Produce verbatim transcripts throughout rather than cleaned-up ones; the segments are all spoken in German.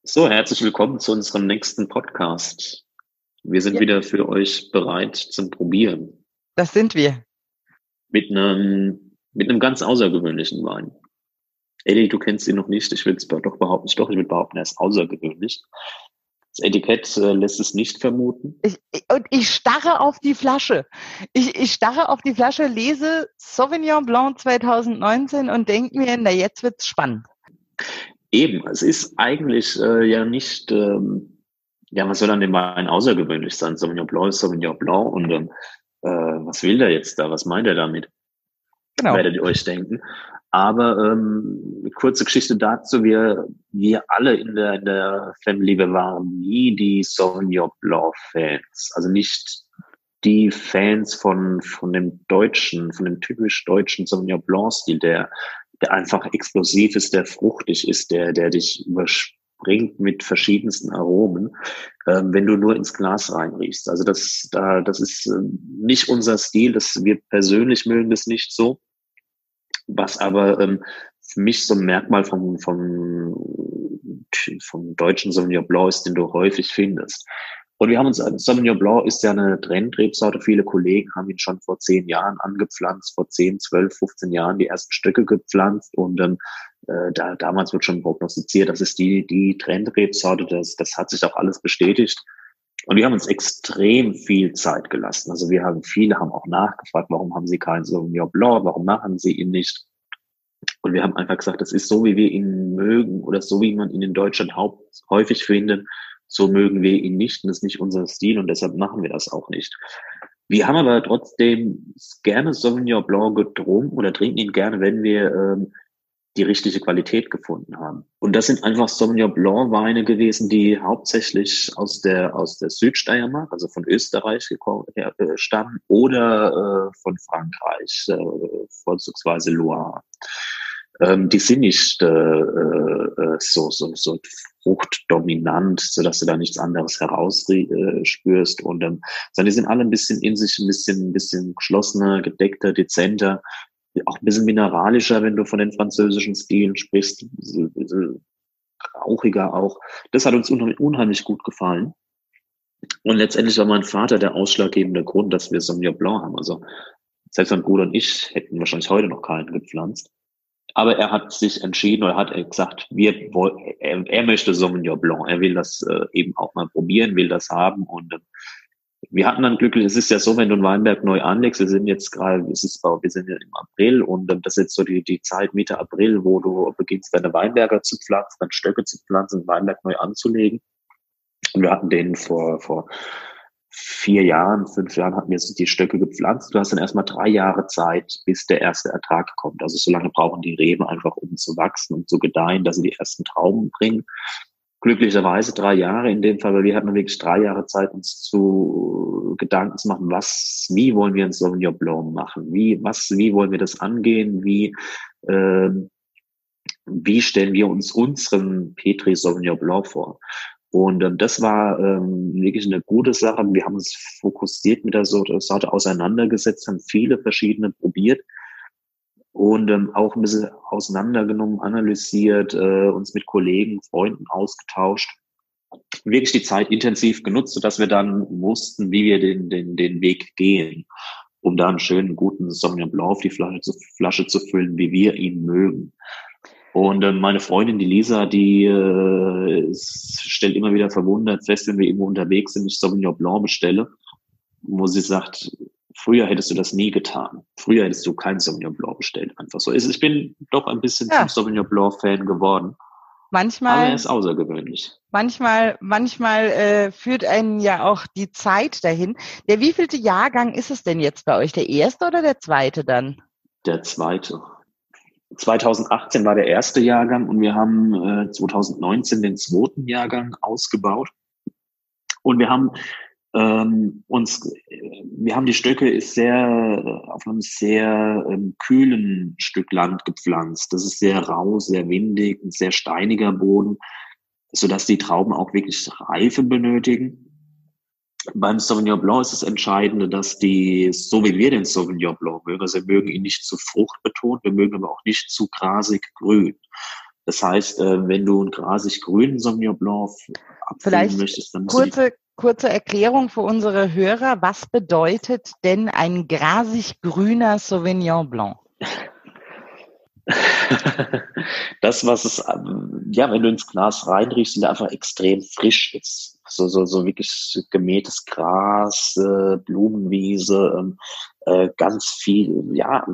So, herzlich willkommen zu unserem nächsten Podcast. Wir sind Ja, wieder für euch bereit zum Probieren das sind wir. mit einem, mit einem ganz außergewöhnlichen Wein. Eddie, du kennst ihn noch nicht. Ich will es doch behaupten, doch, ich will behaupten, er ist außergewöhnlich. Das Etikett äh, lässt es nicht vermuten. Ich, ich, und ich starre auf die Flasche. Ich, ich starre auf die Flasche, lese Sauvignon Blanc zwanzig neunzehn und denke mir, na jetzt wird's spannend. Eben, es ist eigentlich äh, ja nicht, ähm, ja, was soll an dem Wein außergewöhnlich sein? Sauvignon Blanc ist Sauvignon Blanc und ähm, äh, was will der jetzt da? Was meint er damit? Genau. Werdet ihr euch denken. Aber ähm, kurze Geschichte dazu, wir, wir alle in der, in der Family, wir waren nie die Sauvignon Blanc Fans. Also nicht die Fans von, von dem deutschen, von dem typisch deutschen Sauvignon Blanc Stil, der, der einfach explosiv ist, der fruchtig ist, der, der dich überspringt mit verschiedensten Aromen, ähm, wenn du nur ins Glas reinriechst. Also das, da, das ist äh, nicht unser Stil, das, wir persönlich mögen das nicht so. Was aber ähm, für mich so ein Merkmal vom, vom, vom deutschen Sauvignon Blanc ist, den du häufig findest. Und wir haben uns, Sauvignon Blanc ist ja eine Trendrebsorte. Viele Kollegen haben ihn schon vor zehn Jahren angepflanzt, vor zehn, zwölf, fünfzehn Jahren die ersten Stöcke gepflanzt. Und ähm, äh, da, damals wird schon prognostiziert, das ist die, die Trendrebsorte. Das, das hat sich auch alles bestätigt. Und wir haben uns extrem viel Zeit gelassen. Also wir haben, viele haben auch nachgefragt, warum haben sie keinen Sauvignon Blanc, warum machen sie ihn nicht? Und wir haben einfach gesagt, das ist so, wie wir ihn mögen oder so, wie man ihn in Deutschland haupt, häufig findet, so mögen wir ihn nicht und das ist nicht unser Stil und deshalb machen wir das auch nicht. Wir haben aber trotzdem gerne Sauvignon Blanc getrunken oder trinken ihn gerne, wenn wir ähm, die richtige Qualität gefunden haben. Und das sind einfach Sauvignon Blanc Weine gewesen, die hauptsächlich aus der aus der Südsteiermark, also von Österreich gekommen, äh, stammen oder äh, von Frankreich, äh, vorzugsweise Loire. Ähm, die sind nicht äh, äh, so so so fruchtdominant, so dass du da nichts anderes herausspürst äh, und ähm, sondern die sind alle ein bisschen in sich, ein bisschen ein bisschen geschlossener, gedeckter, dezenter. Auch ein bisschen mineralischer, wenn du von den französischen Stilen sprichst, ein bisschen, ein bisschen rauchiger auch. Das hat uns unheimlich gut gefallen. Und letztendlich war mein Vater der ausschlaggebende Grund, dass wir Sauvignon Blanc haben. Also selbst mein Bruder und ich hätten wahrscheinlich heute noch keinen gepflanzt. Aber er hat sich entschieden oder hat gesagt, wir er, er möchte Sauvignon Blanc. Er will das äh, eben auch mal probieren, will das haben und äh, wir hatten dann glücklich, es ist ja so, wenn du einen Weinberg neu anlegst, wir sind jetzt gerade, es ist, wir sind ja im April und das ist jetzt so die, die Zeit Mitte April, wo du beginnst, deine Weinberger zu pflanzen, dann Stöcke zu pflanzen, den Weinberg neu anzulegen. Und wir hatten den vor, vor vier Jahren, fünf Jahren hatten wir die Stöcke gepflanzt. Du hast dann erstmal drei Jahre Zeit, bis der erste Ertrag kommt. Also so lange brauchen die Reben einfach, um zu wachsen und zu gedeihen, dass sie die ersten Trauben bringen. Glücklicherweise drei Jahre in dem Fall, weil wir hatten wirklich drei Jahre Zeit, uns zu Gedanken zu machen, was, wie wollen wir ein Sauvignon Blanc machen? Wie, was, wie wollen wir das angehen? Wie, äh, wie stellen wir uns unseren Petri Sauvignon Blanc vor? Und ähm, das war ähm, wirklich eine gute Sache. Wir haben uns fokussiert mit der Sorte auseinandergesetzt, haben viele verschiedene probiert. Und ähm, auch ein bisschen auseinandergenommen, analysiert, äh, uns mit Kollegen, Freunden ausgetauscht, wirklich die Zeit intensiv genutzt, sodass wir dann wussten, wie wir den den den Weg gehen, um da einen schönen, guten Sauvignon Blanc auf die Flasche zu, Flasche zu füllen, wie wir ihn mögen. Und äh, meine Freundin, die Lisa, die äh, stellt immer wieder verwundert fest, wenn wir irgendwo unterwegs sind, ich Sauvignon Blanc bestelle, wo sie sagt, früher hättest du das nie getan. Früher hättest du kein Sauvignon Blanc bestellt. Einfach so. Ich bin doch ein bisschen Ja. zum Sauvignon Blanc Fan geworden. Manchmal, aber er ist außergewöhnlich. Manchmal, manchmal äh, führt einen ja auch die Zeit dahin. Der wievielte Jahrgang ist es denn jetzt bei euch? Der erste oder der zweite dann? Der zweite. zwanzig achtzehn war der erste Jahrgang und wir haben äh, zwanzig neunzehn den zweiten Jahrgang ausgebaut. Und wir haben ähm, uns, wir haben die Stöcke ist sehr auf einem sehr ähm, kühlen Stück Land gepflanzt. Das ist sehr rau, sehr windig, ein sehr steiniger Boden, sodass die Trauben auch wirklich Reife benötigen. Beim Sauvignon Blanc ist das Entscheidende, dass die, so wie wir den Sauvignon Blanc mögen, also wir mögen ihn nicht zu fruchtbetont, wir mögen aber auch nicht zu grasig grün. Das heißt, äh, wenn du einen grasig-grünen Sauvignon Blanc abfüllen Vielleicht möchtest, dann musst du die kurze, kurze Erklärung für unsere Hörer. Was bedeutet denn ein grasig-grüner Sauvignon Blanc? Das, was es, ähm, ja, wenn du ins Glas reinriechst, der einfach extrem frisch ist. So, so, so wirklich gemähtes Gras, äh, Blumenwiese, ähm, äh, ganz viel, ja.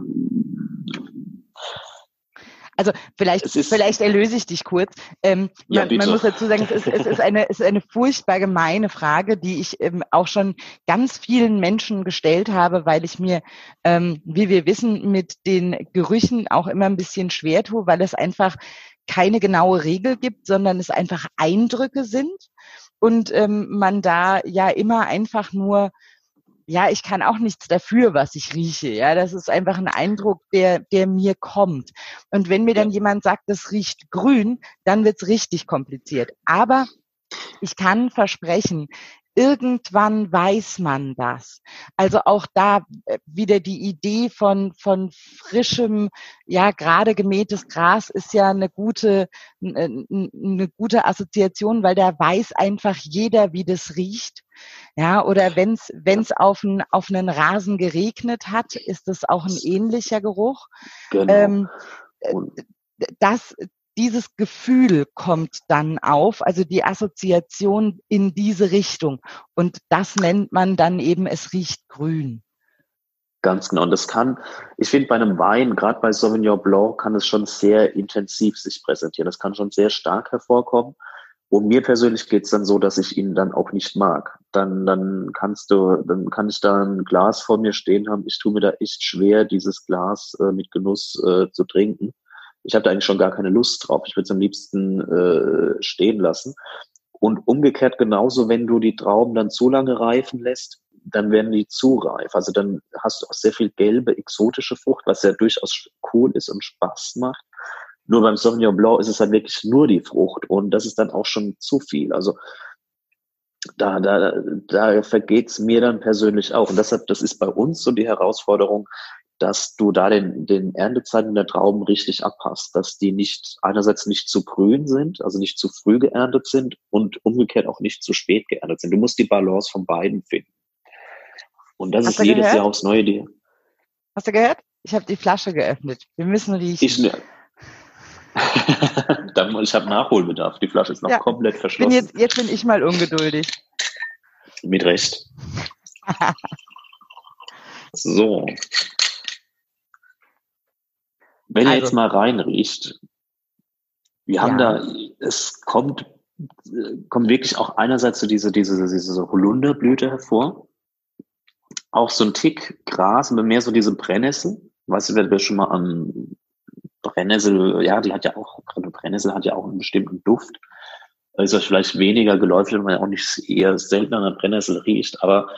Also vielleicht, Es ist, vielleicht erlöse ich dich kurz. Ähm, ja, man, man bitte. muss dazu sagen, es ist, es ist eine, es ist eine furchtbar gemeine Frage, die ich ähm, auch schon ganz vielen Menschen gestellt habe, weil ich mir, ähm, wie wir wissen, mit den Gerüchen auch immer ein bisschen schwer tue, weil es einfach keine genaue Regel gibt, sondern es einfach Eindrücke sind und ähm, man da ja immer einfach nur ja, ich kann auch nichts dafür, was ich rieche. Ja, das ist einfach ein Eindruck, der, der mir kommt. Und wenn mir dann Ja. jemand sagt, das riecht grün, dann wird's richtig kompliziert. Aber ich kann versprechen, irgendwann weiß man das. Also auch da äh, wieder die Idee von, von frischem, ja, gerade gemähtes Gras ist ja eine gute, eine, eine gute Assoziation, weil da weiß einfach jeder, wie das riecht. Ja, oder wenn's, wenn's auf einen, auf einen Rasen geregnet hat, ist das auch ein ähnlicher Geruch. Genau. Ähm, Und das, dieses Gefühl kommt dann auf, also die Assoziation in diese Richtung. Und das nennt man dann eben, es riecht grün. ganz genau. Und das kann, ich finde, bei einem Wein, gerade bei Sauvignon Blanc, kann es schon sehr intensiv sich präsentieren. Das kann schon sehr stark hervorkommen. Und mir persönlich geht's dann so, dass ich ihn dann auch nicht mag. Dann, dann kannst du, dann kann ich da ein Glas vor mir stehen haben. Ich tue mir da echt schwer, dieses Glas äh, mit Genuss äh, zu trinken. Ich habe da eigentlich schon gar keine Lust drauf. Ich würde es am liebsten äh, stehen lassen. Und umgekehrt genauso, wenn du die Trauben dann zu lange reifen lässt, dann werden die zu reif. Also dann hast du auch sehr viel gelbe, exotische Frucht, was ja durchaus cool ist und Spaß macht. Nur beim Sauvignon Blanc ist es halt wirklich nur die Frucht und das ist dann auch schon zu viel. Also da, da, da vergeht's mir dann persönlich auch. Und deshalb, das ist bei uns so die Herausforderung, dass du da den, den Erntezeiten der Trauben richtig abpasst, dass die nicht, einerseits nicht zu grün sind, also nicht zu früh geerntet sind und umgekehrt auch nicht zu spät geerntet sind. Du musst die Balance von beiden finden. Und das Hast ist du jedes gehört? Jahr aufs Neue. Die, Hast du gehört? Ich habe die Flasche geöffnet. Wir müssen riechen. ich, ich habe Nachholbedarf. Die Flasche ist noch Ja, komplett verschlossen. Bin jetzt, jetzt bin ich mal ungeduldig. Mit Recht. So. Wenn ihr Also. jetzt mal reinriecht, wir haben Ja. da, es kommt, kommt wirklich auch einerseits so diese, diese, diese Holunderblüte hervor. Auch so ein Tick Gras, aber mehr so diese Brennnessel. Weißt du, wer schon mal an Brennnessel, ja, die hat ja auch, gerade Brennnessel hat ja auch einen bestimmten Duft. Da ist das vielleicht weniger geläufig, weil man ja auch nicht eher selten an der Brennnessel riecht, aber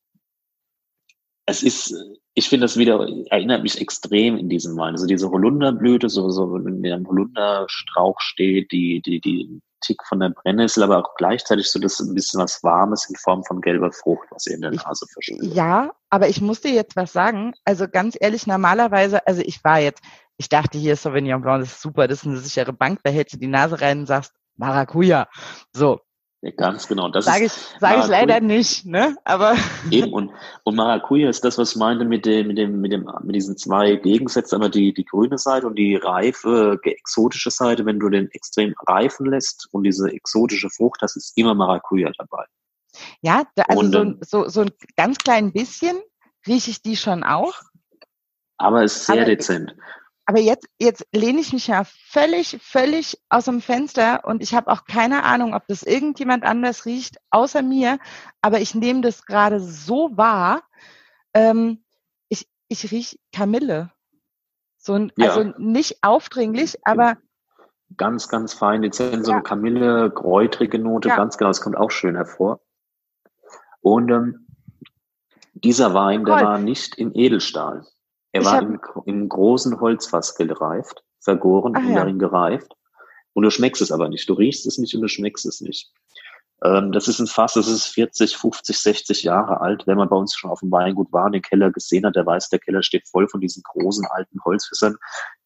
es ist, ich finde das wieder, erinnert mich extrem in diesem Wein. Also diese Holunderblüte, so, so, wenn der Holunderstrauch steht, die, die, die Tick von der Brennnessel, aber auch gleichzeitig so das ein bisschen was Warmes in Form von gelber Frucht, was ihr in der Nase verspürt. Ja, aber ich muss dir jetzt was sagen. Also ganz ehrlich, normalerweise, also ich war jetzt, ich dachte hier Sauvignon Blanc, das ist super, das ist eine sichere Bank, da hältst du die Nase rein und sagst Maracuja. So. Ja, ganz genau. Das sage ich, sage ich leider nicht, ne? Aber eben und und Maracuja ist das, was ich meinte mit dem mit dem mit dem mit diesen zwei Gegensätzen, aber die die grüne Seite und die reife exotische Seite. Wenn du den extrem reifen lässt und diese exotische Frucht, das ist immer Maracuja dabei. Ja, da, also und, so, so so ein ganz klein bisschen rieche ich die schon auch. Aber es ist sehr aber, dezent. Aber jetzt, jetzt lehne ich mich ja völlig, völlig aus dem Fenster und ich habe auch keine Ahnung, ob das irgendjemand anders riecht, außer mir. Aber ich nehme das gerade so wahr. Ähm, ich ich rieche Kamille. So ein, Ja. Also nicht aufdringlich, aber ganz, ganz fein, dezent, so ja. eine Kamille, kräutrige Note, Ja. ganz genau, das kommt auch schön hervor. Und ähm, dieser Wein, der Toll. war nicht in Edelstahl. Er Ich war hab- im, im großen Holzfass gereift, vergoren Ach und ja. darin gereift. Und du schmeckst es aber nicht. Du riechst es nicht und du schmeckst es nicht. Ähm, das ist ein Fass, das ist vierzig, fünfzig, sechzig Jahre alt. Wenn man bei uns schon auf dem Weingut war und den Keller gesehen hat, der weiß, der Keller steht voll von diesen großen alten Holzfässern.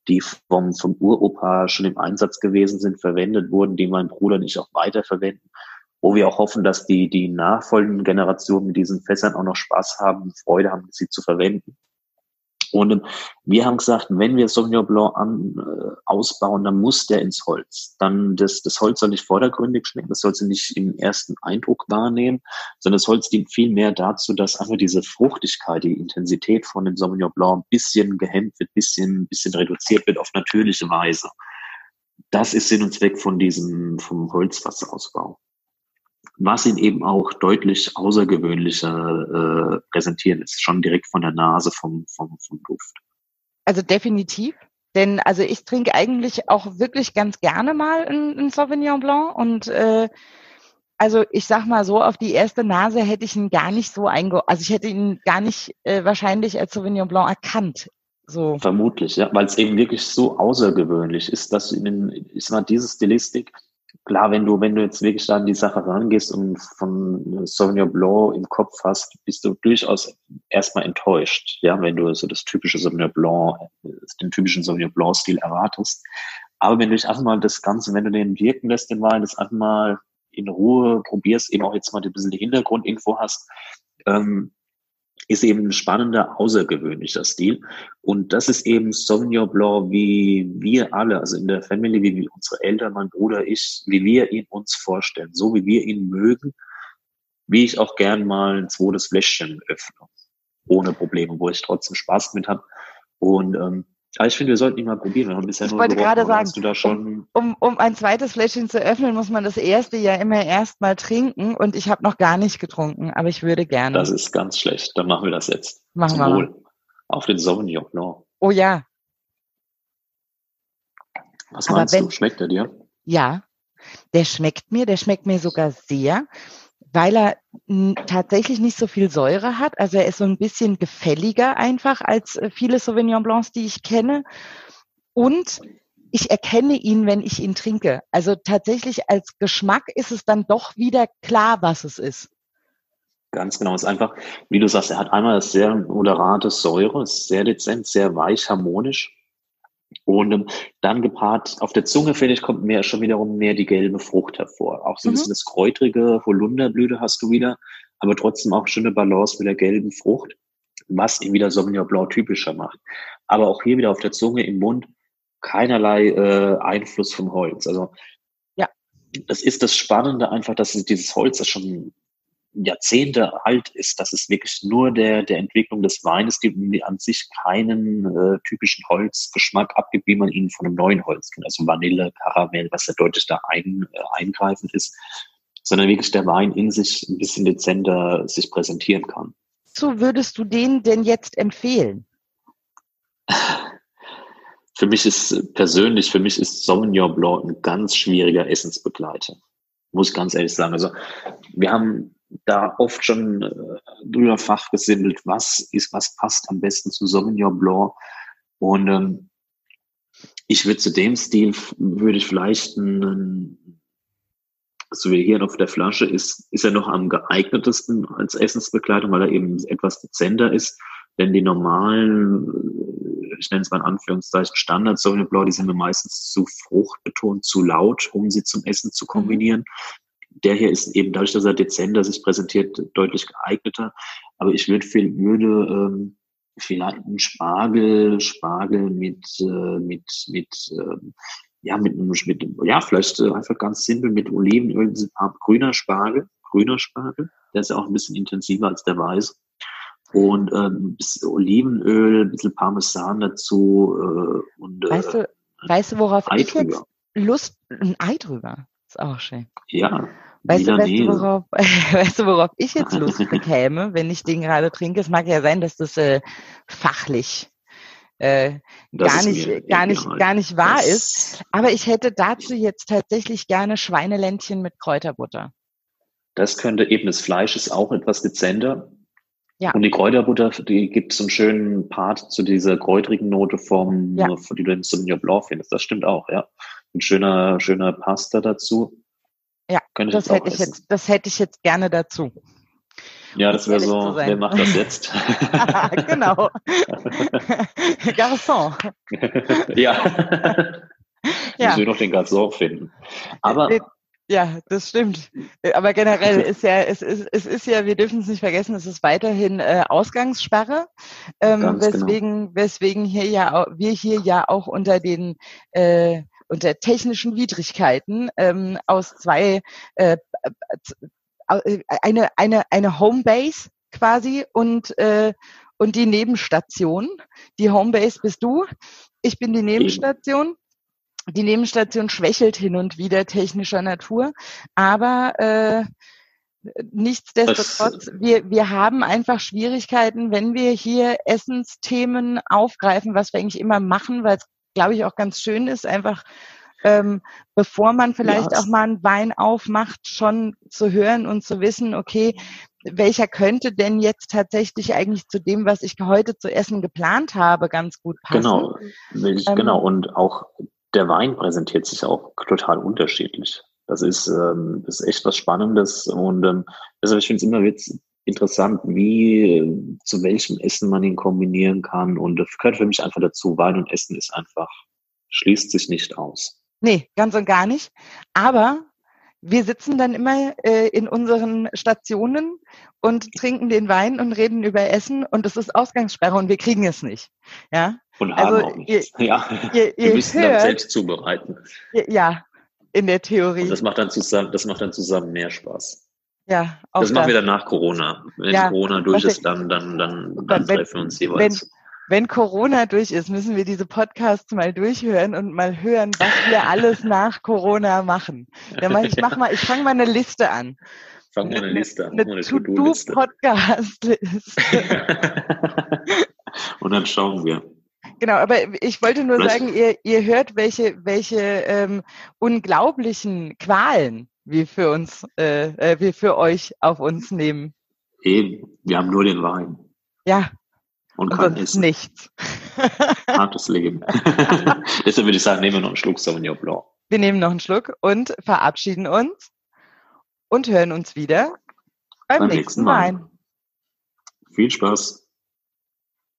die vom, vom Uropa schon im Einsatz gewesen sind, verwendet wurden, die mein Bruder und ich auch weiterverwenden, wo wir auch hoffen, dass die, die nachfolgenden Generationen mit diesen Fässern auch noch Spaß haben, Freude haben, sie zu verwenden. Und ähm, wir haben gesagt, wenn wir Sauvignon Blanc an, äh, ausbauen, dann muss der ins Holz. Dann das, das Holz soll nicht vordergründig schmecken, das soll sie nicht im ersten Eindruck wahrnehmen, sondern das Holz dient viel mehr dazu, dass einfach diese Fruchtigkeit, die Intensität von dem Sauvignon Blanc ein bisschen gehemmt wird, ein bisschen, bisschen reduziert wird auf natürliche Weise. Das ist Sinn und Zweck von diesem, vom Holzfasserausbau. Was ihn eben auch deutlich außergewöhnlicher äh, präsentieren ist, schon direkt von der Nase, vom, vom, vom Duft. Also definitiv, denn also ich trinke eigentlich auch wirklich ganz gerne mal ein Sauvignon Blanc und äh, also ich sag mal so, auf die erste Nase hätte ich ihn gar nicht so einge... Also ich hätte ihn gar nicht äh, wahrscheinlich als Sauvignon Blanc erkannt. So. Vermutlich, ja, weil es eben wirklich so außergewöhnlich ist, dass in, ich sag mal, diese Stilistik, klar, wenn du, wenn du jetzt wirklich da an die Sache rangehst und von Sauvignon Blanc im Kopf hast, bist du durchaus erstmal enttäuscht, ja, wenn du so das typische Sauvignon Blanc, den typischen Sauvignon Blanc Stil erwartest. Aber wenn du dich einfach mal das Ganze, wenn du den wirken lässt, den Wein, das einfach mal in Ruhe probierst, eben auch jetzt mal ein bisschen die Hintergrundinfo hast, ähm, ist eben ein spannender, außergewöhnlicher Stil. Und das ist eben Sauvignon Blanc, wie wir alle, also in der Family, wie unsere Eltern, mein Bruder, ich, wie wir ihn uns vorstellen, so wie wir ihn mögen, wie ich auch gern mal ein zweites Fläschchen öffne. Ohne Probleme, wo ich trotzdem Spaß mit habe. Und ähm, aber ich finde, wir sollten ihn mal probieren. Wir haben bisher Ich nur wollte gerochen, gerade sagen, hast du da schon um, um, um ein zweites Fläschchen zu öffnen, muss man das erste ja immer erst mal trinken und ich habe noch gar nicht getrunken, aber ich würde gerne. Das ist ganz schlecht. Dann machen wir das jetzt. Machen Zum wir Wohl. mal. Auf den Sauvignon Blanc. Oh ja. Was Aber meinst wenn, du? Schmeckt er dir? Ja, der schmeckt mir, der schmeckt mir sogar sehr, weil er n, tatsächlich nicht so viel Säure hat. Also er ist so ein bisschen gefälliger einfach als äh, viele Sauvignon Blancs, die ich kenne. Und ich erkenne ihn, wenn ich ihn trinke. Also tatsächlich als Geschmack ist es dann doch wieder klar, was es ist. Ganz genau. Es ist einfach, wie du sagst, er hat einmal das sehr moderate Säure, ist sehr dezent, sehr weich, harmonisch. Und ähm, dann gepaart auf der Zunge, finde ich, kommt mehr schon wiederum mehr die gelbe Frucht hervor. Auch so ein Mhm. bisschen das kräutrige Holunderblüte hast du wieder, aber trotzdem auch schöne Balance mit der gelben Frucht, was ihn wieder Sauvignon Blanc typischer macht. Aber auch hier wieder auf der Zunge, im Mund, keinerlei äh, Einfluss vom Holz. Also Ja. das ist das Spannende einfach, dass dieses Holz, das schon Jahrzehnte alt ist, dass es wirklich nur der der Entwicklung des Weines gibt und die an sich keinen äh, typischen Holzgeschmack abgibt, wie man ihn von einem neuen Holz kennt, also Vanille, Karamell, was ja deutlich da ein, äh, eingreifend ist, sondern wirklich der Wein in sich ein bisschen dezenter sich präsentieren kann. So würdest du den denn jetzt empfehlen? Für mich ist persönlich, für mich ist Sauvignon Blanc ein ganz schwieriger Essensbegleiter. Muss ich ganz ehrlich sagen. Also wir haben da oft schon äh, drüber fachgesimpelt, was ist, was passt am besten zu Sauvignon Blanc. Und ähm, ich würde zu dem Stil, würde ich vielleicht einen, so wie hier auf der Flasche ist, ist er noch am geeignetesten als Essensbegleitung, weil er eben etwas dezenter ist. Denn die normalen, ich nenne es mal in Anführungszeichen, Standard Sauvignon Blanc, die sind mir meistens zu fruchtbetont, zu laut, um sie zum Essen zu kombinieren. Mhm. Der hier ist eben dadurch, dass er dezenter sich präsentiert, deutlich geeigneter. Aber ich würde, viel, würde ähm, vielleicht einen Spargel, Spargel mit, äh, mit, mit, ähm, ja, mit, mit, ja, vielleicht äh, einfach ganz simpel mit Olivenöl, grüner Spargel, grüner Spargel. Der ist ja auch ein bisschen intensiver als der weiße. Und äh, ein bisschen Olivenöl, ein bisschen Parmesan dazu. Äh, und, weißt, äh, du, weißt du, worauf Ei ich drüber. jetzt Lust, ein Ei drüber, ist auch schön. Ja, weißt du, weißt, du, Milanese. worauf, weißt du, worauf ich jetzt Lust bekäme, wenn ich den gerade trinke? Es mag ja sein, dass das äh, fachlich äh, Das gar ist nicht, mir gar nicht, egal. gar nicht wahr Das- ist. Aber ich hätte dazu jetzt tatsächlich gerne Schweineländchen mit Kräuterbutter. Das könnte eben, das Fleisch ist auch etwas dezenter. Ja. Und die Kräuterbutter, die gibt so einen schönen Part zu dieser kräutrigen Note vom, Ja. von die du im Sauvignon Blanc findest. Das stimmt auch, ja. Ein schöner, schöner Pasta dazu. Ja, Könnte ich das jetzt auch hätte ich essen. jetzt, das hätte ich jetzt gerne dazu. Ja, das wäre so, wer macht das jetzt? Genau. Garçon. Ja. Ja. Müssen wir noch den Garçon finden. Aber ja, das stimmt. Aber generell ist ja, es ist, es ist ja, wir dürfen es nicht vergessen, es ist weiterhin äh, Ausgangssperre, ähm, weswegen, genau. weswegen hier ja, wir hier ja auch unter den äh, unter technischen Widrigkeiten ähm, aus zwei äh, eine eine eine Homebase quasi und äh, und die Nebenstation. Die Homebase bist du, ich bin die Nebenstation. Die Nebenstation schwächelt hin und wieder technischer Natur, aber äh, nichtsdestotrotz, wir, wir haben einfach Schwierigkeiten, wenn wir hier Essensthemen aufgreifen, was wir eigentlich immer machen, weil es, glaube ich, auch ganz schön ist, einfach ähm, bevor man vielleicht ja, auch mal einen Wein aufmacht, schon zu hören und zu wissen, okay, welcher könnte denn jetzt tatsächlich eigentlich zu dem, was ich heute zu essen geplant habe, ganz gut passen. Genau, ich, ähm, genau. Und auch der Wein präsentiert sich auch total unterschiedlich. Das ist, ähm, das ist echt was Spannendes und ähm, also ich finde es immer jetzt interessant, wie äh, zu welchem Essen man ihn kombinieren kann und das gehört für mich einfach dazu. Wein und Essen ist einfach, schließt sich nicht aus. Nee, ganz und gar nicht. Aber wir sitzen dann immer äh, in unseren Stationen und trinken den Wein und reden über Essen und es ist Ausgangssperre und wir kriegen es nicht. Ja. Und haben also, auch nichts. Ihr, ja. ihr, ihr wir müssen hört, dann selbst zubereiten. Ja, in der Theorie. Und das macht dann zusammen, das macht dann zusammen mehr Spaß. Ja, auch das machen wir dann nach Corona. Wenn ja, Corona durch ist, dann, dann, dann, dann wenn, treffen wir uns jeweils. Wenn, wenn Corona durch ist, müssen wir diese Podcasts mal durchhören und mal hören, was wir alles nach Corona machen. Ja, mal, ich mach mal, ich fange mal eine Liste an. Fang mal eine Liste an. Eine, eine To-Do-Podcast-Liste. Und dann schauen wir. Genau, aber ich wollte nur Vielleicht. sagen, ihr, ihr hört, welche, welche ähm, unglaublichen Qualen wir für uns, äh, wir für euch auf uns nehmen. Eben, wir haben nur den Wein. Ja. Und, und kein Essen. Nichts. Hartes Leben. Deshalb würde ich sagen, nehmen wir noch einen Schluck Sauvignon Blanc. Wir nehmen noch einen Schluck und verabschieden uns und hören uns wieder beim, beim nächsten Mal. Wein. Viel Spaß.